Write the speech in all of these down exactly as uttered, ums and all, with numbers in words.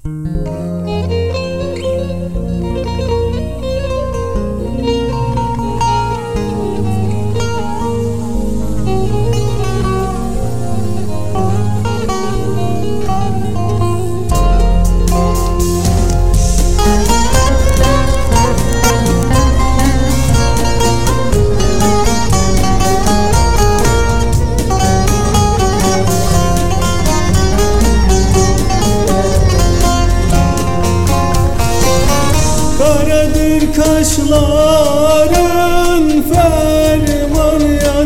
Kaşların ferman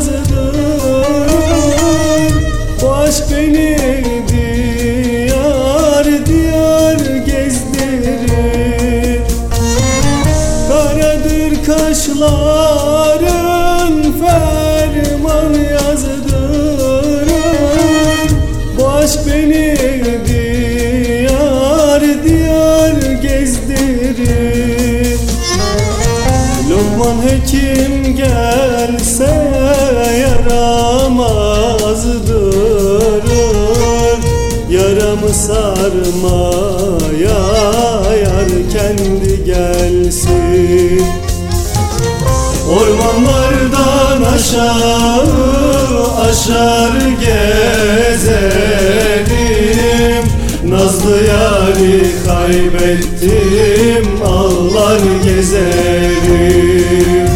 yazdırır, bu aşk beni diyar diyar gezdirir. Karadır kaşların ferman yazdırır, bu aşk beni diyar diyar gezdirir. Lokman hekim gelse yaramızdırır, yaramı sarmaya yar kendi gelsin. Ormanlardan aşağı aşar gezerim, nazlı yâri kaybettim ağlar gezerim.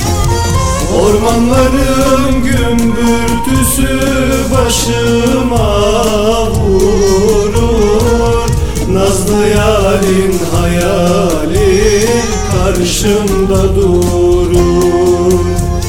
Ormanların gümbürtüsü başıma vurur, nazlı yârin hayali karşımda durur.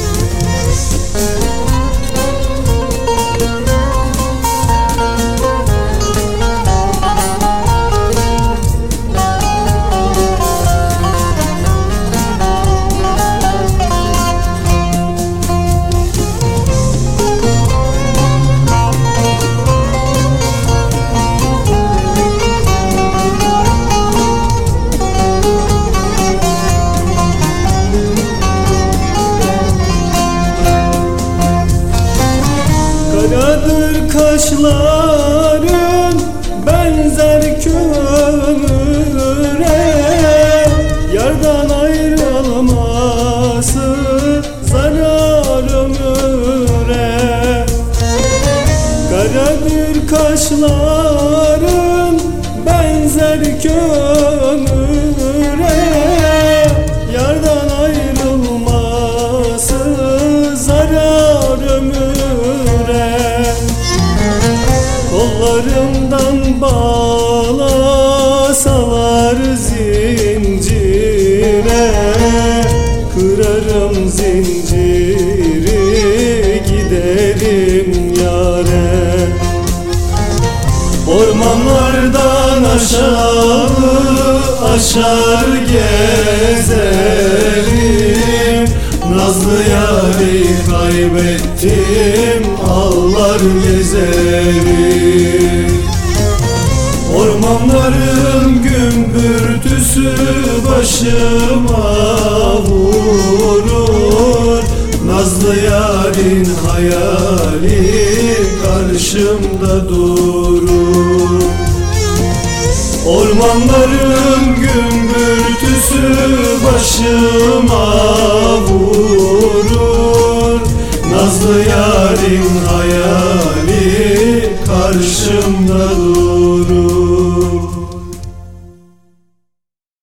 Karadır kaşların benzer kömüre, yardan ayrılması zarar ömüre. Karadır kaşların benzer kömüre, yardan ayrılması zarar ömüre. Kollarımdan bağlasalar zincire, kırarım zinciri giderim yâre. Ormanlardan aşağı aşar gezerim, nazlı yâri kaybettim ağlar gezerim. Ormanların gümbürtüsü başıma vurur, nazlı yârin hayali karşımda durur. Ormanların gümbürtüsü başıma vurur, nazlı yârin hayali karşımda durur.